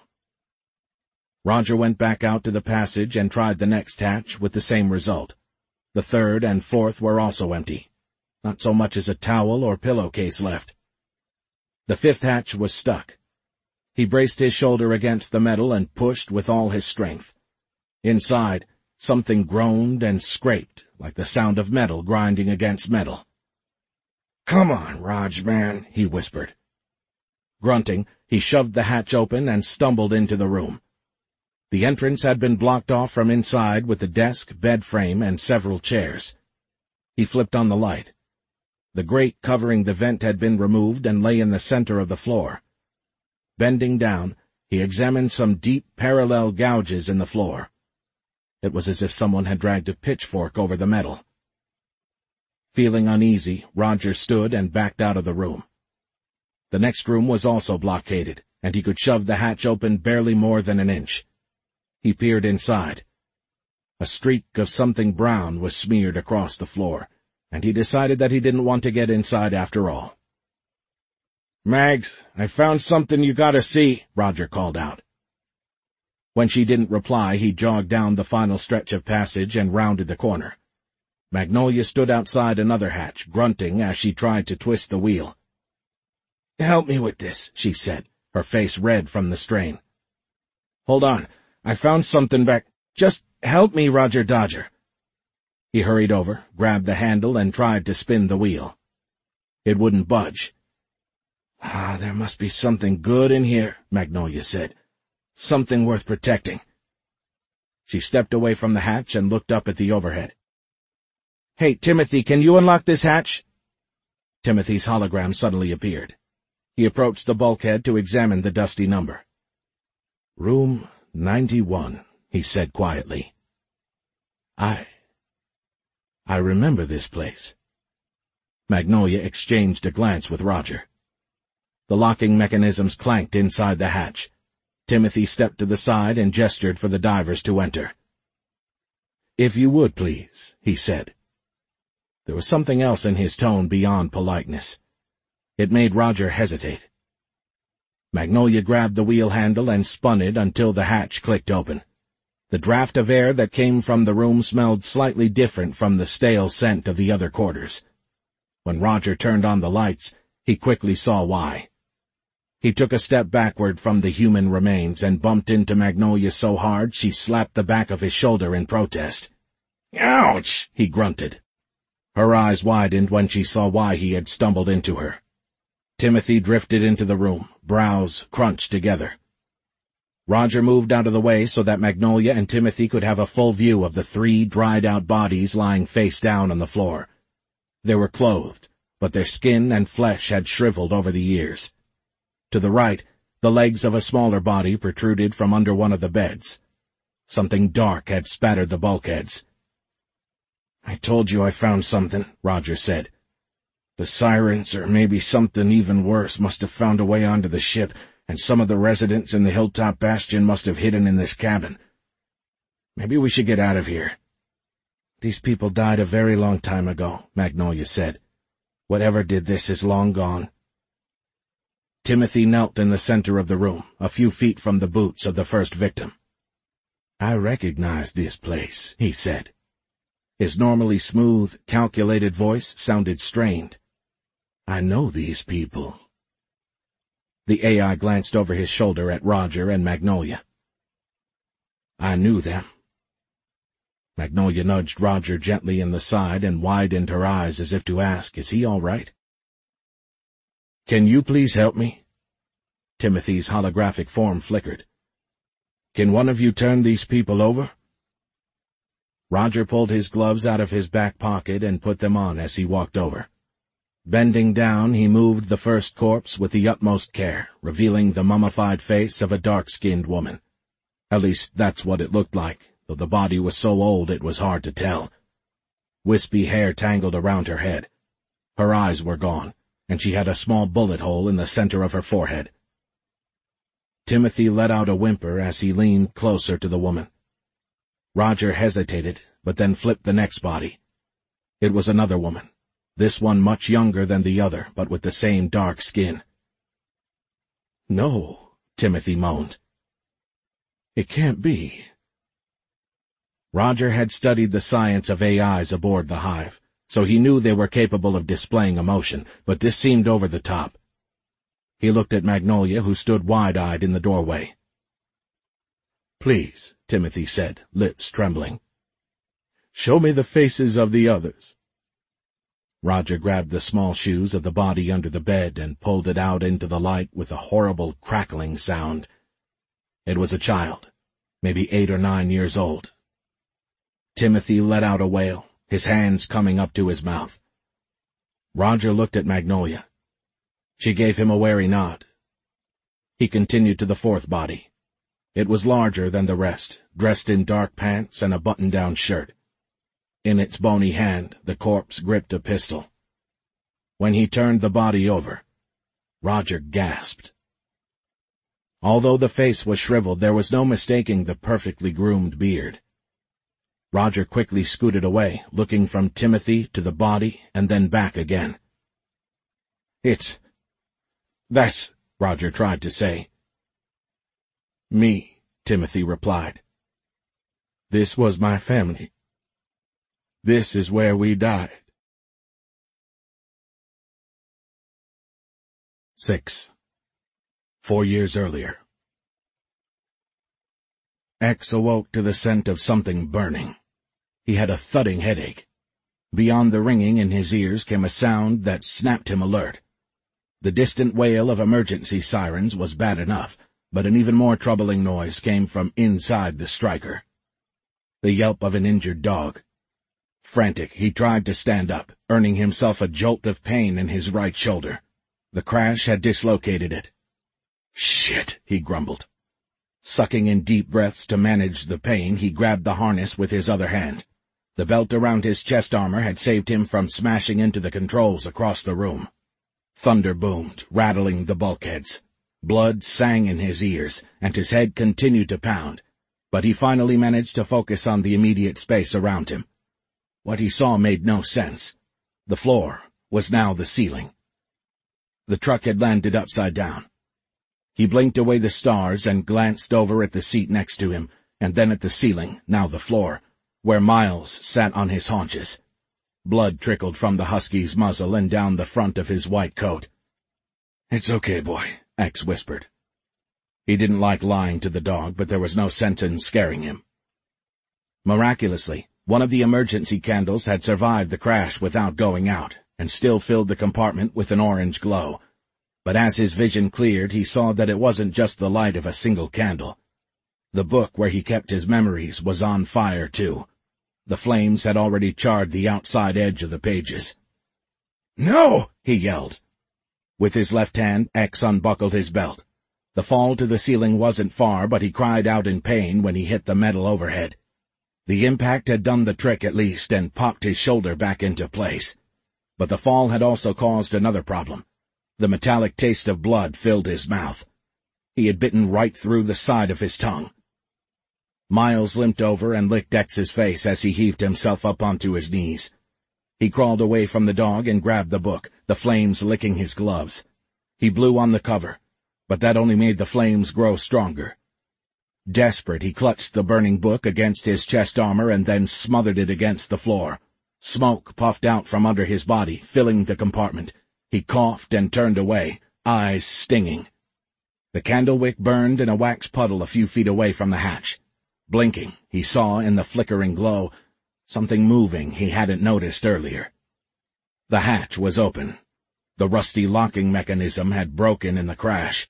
Roger went back out to the passage and tried the next hatch with the same result. The third and fourth were also empty. Not so much as a towel or pillowcase left. The fifth hatch was stuck. He braced his shoulder against the metal and pushed with all his strength. Inside, something groaned and scraped, like the sound of metal grinding against metal. "Come on, Raj, man," he whispered. Grunting, he shoved the hatch open and stumbled into the room. The entrance had been blocked off from inside with the desk, bed frame, and several chairs. He flipped on the light. The grate covering the vent had been removed and lay in the center of the floor. Bending down, he examined some deep parallel gouges in the floor. It was as if someone had dragged a pitchfork over the metal. Feeling uneasy, Roger stood and backed out of the room. The next room was also blockaded, and he could shove the hatch open barely more than an inch. He peered inside. A streak of something brown was smeared across the floor, and he decided that he didn't want to get inside after all. "Mags, I found something you gotta see," Roger called out. When she didn't reply, he jogged down the final stretch of passage and rounded the corner. Magnolia stood outside another hatch, grunting as she tried to twist the wheel. "Help me with this," she said, her face red from the strain. "Hold on. I found something back. Just help me, Roger Dodger." He hurried over, grabbed the handle, and tried to spin the wheel. It wouldn't budge. "Ah, there must be something good in here," Magnolia said. "Something worth protecting." She stepped away from the hatch and looked up at the overhead. "Hey, Timothy, can you unlock this hatch?" Timothy's hologram suddenly appeared. He approached the bulkhead to examine the dusty number. "Room ninety-one, he said quietly. I... I remember this place." Magnolia exchanged a glance with Roger. The locking mechanisms clanked inside the hatch. Timothy stepped to the side and gestured for the divers to enter. "If you would, please," he said. There was something else in his tone beyond politeness. It made Roger hesitate. Magnolia grabbed the wheel handle and spun it until the hatch clicked open. The draft of air that came from the room smelled slightly different from the stale scent of the other quarters. When Roger turned on the lights, he quickly saw why. He took a step backward from the human remains and bumped into Magnolia so hard she slapped the back of his shoulder in protest. "Ouch!" he grunted. Her eyes widened when she saw why he had stumbled into her. Timothy drifted into the room, brows crunched together. Roger moved out of the way so that Magnolia and Timothy could have a full view of the three dried-out bodies lying face down on the floor. They were clothed, but their skin and flesh had shriveled over the years. To the right, the legs of a smaller body protruded from under one of the beds. Something dark had spattered the bulkheads. I told you I found something, Roger said. The sirens, or maybe something even worse, must have found a way onto the ship, and some of the residents in the Hilltop Bastion must have hidden in this cabin. Maybe we should get out of here. These people died a very long time ago, Magnolia said. Whatever did this is long gone. Timothy knelt in the center of the room, a few feet from the boots of the first victim. I recognize this place, he said. His normally smooth, calculated voice sounded strained. I know these people. The A I glanced over his shoulder at Roger and Magnolia. I knew them. Magnolia nudged Roger gently in the side and widened her eyes as if to ask, is he all right? Can you please help me? Timothy's holographic form flickered. Can one of you turn these people over? Roger pulled his gloves out of his back pocket and put them on as he walked over. Bending down, he moved the first corpse with the utmost care, revealing the mummified face of a dark-skinned woman. At least that's what it looked like, though the body was so old it was hard to tell. Wispy hair tangled around her head. Her eyes were gone, and she had a small bullet hole in the center of her forehead. Timothy let out a whimper as he leaned closer to the woman. Roger hesitated, but then flipped the next body. It was another woman, this one much younger than the other, but with the same dark skin. No, Timothy moaned. It can't be. Roger had studied the science of A Is aboard the Hive, so he knew they were capable of displaying emotion, but this seemed over the top. He looked at Magnolia, who stood wide-eyed in the doorway. Please, Timothy said, lips trembling. Show me the faces of the others. Roger grabbed the small shoes of the body under the bed and pulled it out into the light with a horrible crackling sound. It was a child, maybe eight or nine years old. Timothy let out a wail, his hands coming up to his mouth. Roger looked at Magnolia. She gave him a wary nod. He continued to the fourth body. It was larger than the rest, dressed in dark pants and a button-down shirt. In its bony hand, the corpse gripped a pistol. When he turned the body over, Roger gasped. Although the face was shriveled, there was no mistaking the perfectly groomed beard. Roger quickly scooted away, looking from Timothy to the body and then back again. It's... That's, Roger tried to say. Me, Timothy replied. This was my family. This is where we died. Six. Four years earlier. X awoke to the scent of something burning. He had a thudding headache. Beyond the ringing in his ears came a sound that snapped him alert. The distant wail of emergency sirens was bad enough, but an even more troubling noise came from inside the striker. The yelp of an injured dog. Frantic, he tried to stand up, earning himself a jolt of pain in his right shoulder. The crash had dislocated it. Shit, he grumbled. Sucking in deep breaths to manage the pain, he grabbed the harness with his other hand. The belt around his chest armor had saved him from smashing into the controls across the room. Thunder boomed, rattling the bulkheads. Blood sang in his ears, and his head continued to pound, but he finally managed to focus on the immediate space around him. What he saw made no sense. The floor was now the ceiling. The truck had landed upside down. He blinked away the stars and glanced over at the seat next to him, and then at the ceiling, now the floor, where Miles sat on his haunches. Blood trickled from the husky's muzzle and down the front of his white coat. "It's okay, boy," X whispered. He didn't like lying to the dog, but there was no sense in scaring him. Miraculously, one of the emergency candles had survived the crash without going out, and still filled the compartment with an orange glow. But as his vision cleared, he saw that it wasn't just the light of a single candle. The book where he kept his memories was on fire, too. The flames had already charred the outside edge of the pages. "No!" he yelled. With his left hand, X unbuckled his belt. The fall to the ceiling wasn't far, but he cried out in pain when he hit the metal overhead. The impact had done the trick at least and popped his shoulder back into place. But the fall had also caused another problem. The metallic taste of blood filled his mouth. He had bitten right through the side of his tongue. Miles limped over and licked X's face as he heaved himself up onto his knees. He crawled away from the dog and grabbed the book, the flames licking his gloves. He blew on the cover, but that only made the flames grow stronger. Desperate, he clutched the burning book against his chest armor and then smothered it against the floor. Smoke puffed out from under his body, filling the compartment. He coughed and turned away, eyes stinging. The candle wick burned in a wax puddle a few feet away from the hatch. Blinking, he saw in the flickering glow something moving he hadn't noticed earlier. The hatch was open. The rusty locking mechanism had broken in the crash.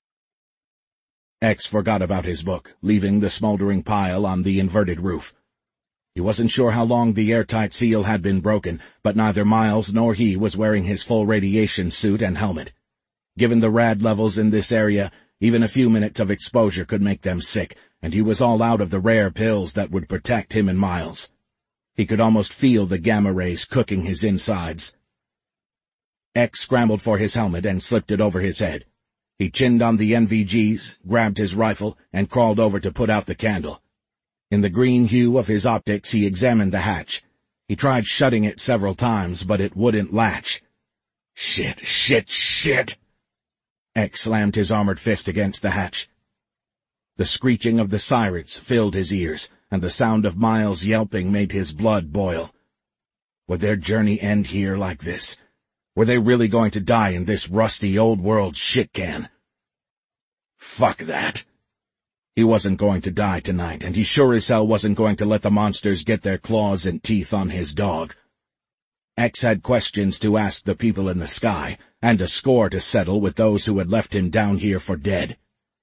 X forgot about his book, leaving the smoldering pile on the inverted roof. He wasn't sure how long the airtight seal had been broken, but neither Miles nor he was wearing his full radiation suit and helmet. Given the rad levels in this area, even a few minutes of exposure could make them sick, and he was all out of the rare pills that would protect him and Miles. He could almost feel the gamma rays cooking his insides. X scrambled for his helmet and slipped it over his head. He chinned on the N V Gs, grabbed his rifle, and crawled over to put out the candle. In the green hue of his optics, he examined the hatch. He tried shutting it several times, but it wouldn't latch. Shit, shit, shit! X slammed his armored fist against the hatch. The screeching of the sirens filled his ears, and the sound of Miles yelping made his blood boil. Would their journey end here like this? Were they really going to die in this rusty old-world shit-can? Fuck that. He wasn't going to die tonight, and he sure as hell wasn't going to let the monsters get their claws and teeth on his dog. X had questions to ask the people in the sky, and a score to settle with those who had left him down here for dead.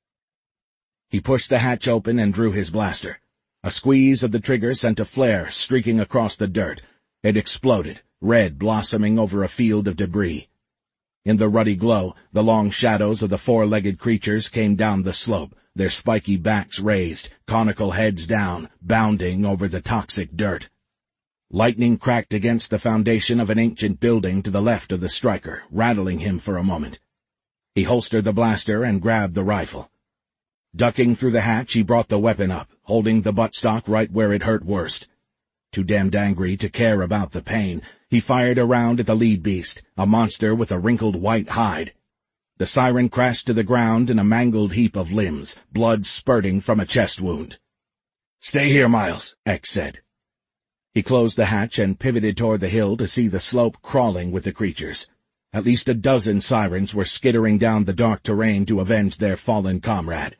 He pushed the hatch open and drew his blaster. A squeeze of the trigger sent a flare streaking across the dirt. It exploded, red blossoming over a field of debris. In the ruddy glow, the long shadows of the four-legged creatures came down the slope, their spiky backs raised, conical heads down, bounding over the toxic dirt. Lightning cracked against the foundation of an ancient building to the left of the striker, rattling him for a moment. He holstered the blaster and grabbed the rifle. Ducking through the hatch, he brought the weapon up, holding the buttstock right where it hurt worst. Too damned angry to care about the pain, he fired around at the lead beast, a monster with a wrinkled white hide. The siren crashed to the ground in a mangled heap of limbs, blood spurting from a chest wound. "Stay here, Miles," X said. He closed the hatch and pivoted toward the hill to see the slope crawling with the creatures. At least a dozen sirens were skittering down the dark terrain to avenge their fallen comrade.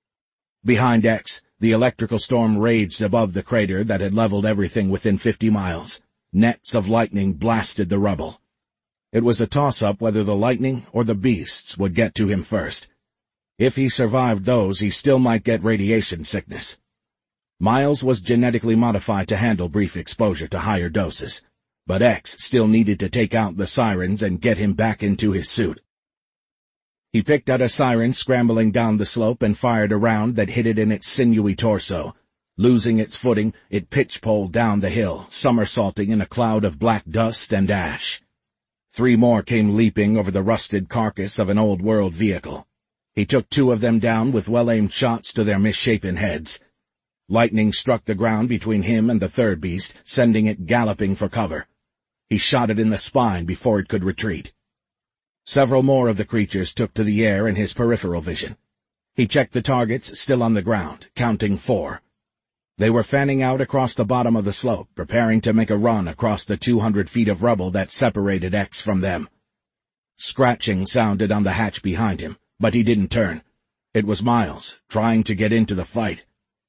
Behind X, the electrical storm raged above the crater that had leveled everything within fifty miles. Nets of lightning blasted the rubble. It was a toss-up whether the lightning or the beasts would get to him first. If he survived those, he still might get radiation sickness. Miles was genetically modified to handle brief exposure to higher doses, but X still needed to take out the sirens and get him back into his suit. He picked out a siren scrambling down the slope and fired a round that hit it in its sinewy torso. Losing its footing, it pitch-poled down the hill, somersaulting in a cloud of black dust and ash. Three more came leaping over the rusted carcass of an old-world vehicle. He took two of them down with well-aimed shots to their misshapen heads. Lightning struck the ground between him and the third beast, sending it galloping for cover. He shot it in the spine before it could retreat. Several more of the creatures took to the air in his peripheral vision. He checked the targets still on the ground, counting four. They were fanning out across the bottom of the slope, preparing to make a run across the two hundred feet of rubble that separated X from them. Scratching sounded on the hatch behind him, but he didn't turn. It was Miles, trying to get into the fight.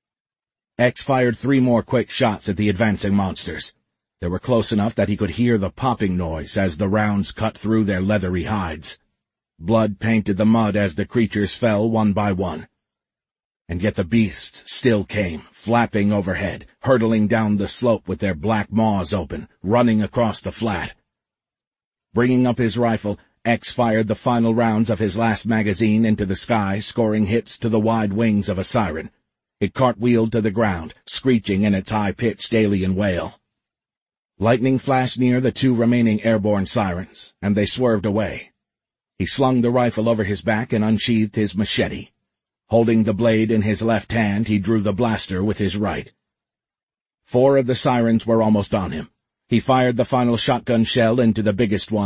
X fired three more quick shots at the advancing monsters. They were close enough that he could hear the popping noise as the rounds cut through their leathery hides. Blood painted the mud as the creatures fell one by one. And yet the beasts still came, flapping overhead, hurtling down the slope with their black maws open, running across the flat. Bringing up his rifle, X fired the final rounds of his last magazine into the sky, scoring hits to the wide wings of a siren. It cartwheeled to the ground, screeching in its high-pitched alien wail. Lightning flashed near the two remaining airborne sirens, and they swerved away. He slung the rifle over his back and unsheathed his machete. Holding the blade in his left hand, he drew the blaster with his right. Four of the sirens were almost on him. He fired the final shotgun shell into the biggest one,